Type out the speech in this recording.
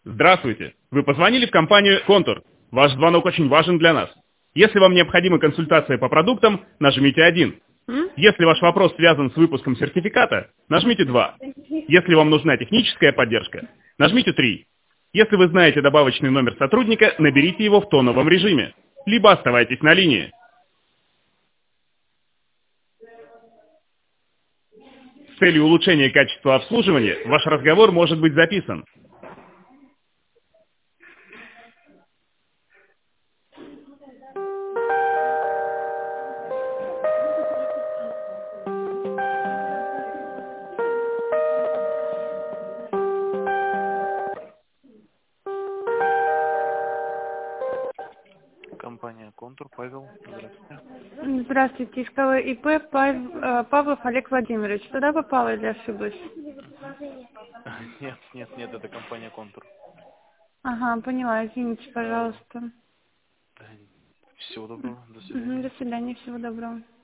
Здравствуйте! Вы позвонили в компанию «Контур». Ваш звонок очень важен для нас. Если вам необходима консультация по продуктам, нажмите 1. Если ваш вопрос связан с выпуском сертификата, нажмите 2. Если вам нужна техническая поддержка, нажмите 3. Если вы знаете добавочный номер сотрудника, наберите его в тоновом режиме. Либо оставайтесь на линии. С целью улучшения качества обслуживания ваш разговор может быть записан. Компания «Контур», Павел, здравствуйте. Здравствуйте, искала ИП Павлов Олег Владимирович. Туда попала или ошиблась? Нет, это компания «Контур». Ага, поняла, извините, пожалуйста. Всего доброго, до До свидания. свидания, всего доброго.